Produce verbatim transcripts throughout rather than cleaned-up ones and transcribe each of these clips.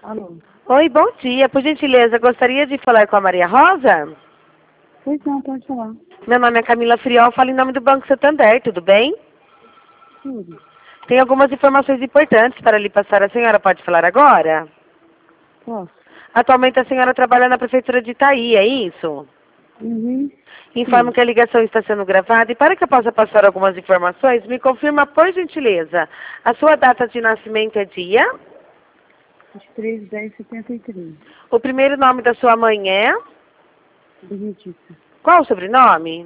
Alô? Oi, bom dia. Por gentileza, gostaria de falar com a Maria Rosa? Pois não, pode falar. Meu nome é Camila Friol, falo em nome do Banco Santander, tudo bem? Tudo. Tem algumas informações importantes para lhe passar. A senhora pode falar agora? Posso? Atualmente a senhora trabalha na Prefeitura de Itaí, é isso? Uhum. Informo Sim. que a ligação está sendo gravada e para que eu possa passar algumas informações, me confirma, por gentileza, a sua data de nascimento é dia? vinte e três de dez de setenta e três. O primeiro nome da sua mãe é? Benedita. Qual o sobrenome?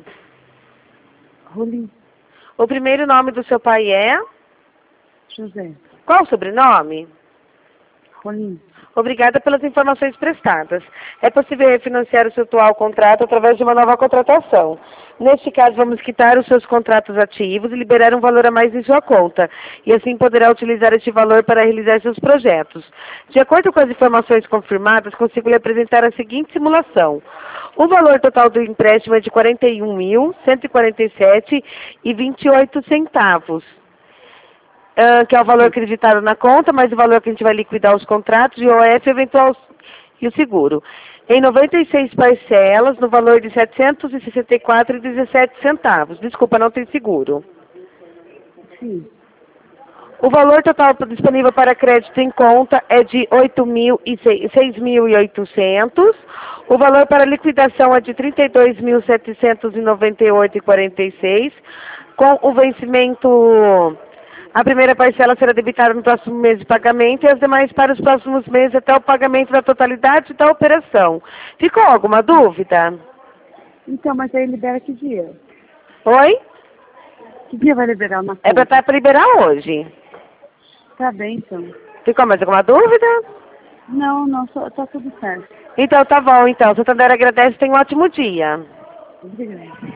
Rolim. O primeiro nome do seu pai é? José. Qual o sobrenome? Rolim. Obrigada pelas informações prestadas. É possível refinanciar o seu atual contrato através de uma nova contratação. Neste caso, vamos quitar os seus contratos ativos e liberar um valor a mais em sua conta. E assim poderá utilizar este valor para realizar seus projetos. De acordo com as informações confirmadas, consigo lhe apresentar a seguinte simulação. O valor total do empréstimo é de quarenta e um mil, cento e quarenta e sete reais e vinte e oito centavos. Uh, que é o valor acreditado na conta, mais o valor que a gente vai liquidar os contratos, I O F eventual e o seguro. Em noventa e seis parcelas, no valor de setecentos e sessenta e quatro reais e dezessete centavos. Desculpa, não tem seguro. Sim. O valor total disponível para crédito em conta é de seis mil e oitocentos. O valor para liquidação é de trinta e dois mil setecentos e noventa e oito reais e quarenta e seis centavos. Com o vencimento... A primeira parcela será debitada no próximo mês de pagamento e as demais para os próximos meses até o pagamento da totalidade da operação. Ficou alguma dúvida? Então, mas aí libera que dia? Oi? Que dia vai liberar uma É conta? para liberar hoje. Tá bem, então. Ficou mais alguma dúvida? Não, não, só, tá tudo certo. Então tá bom, então. Santander agradece e tenha um ótimo dia. Obrigada.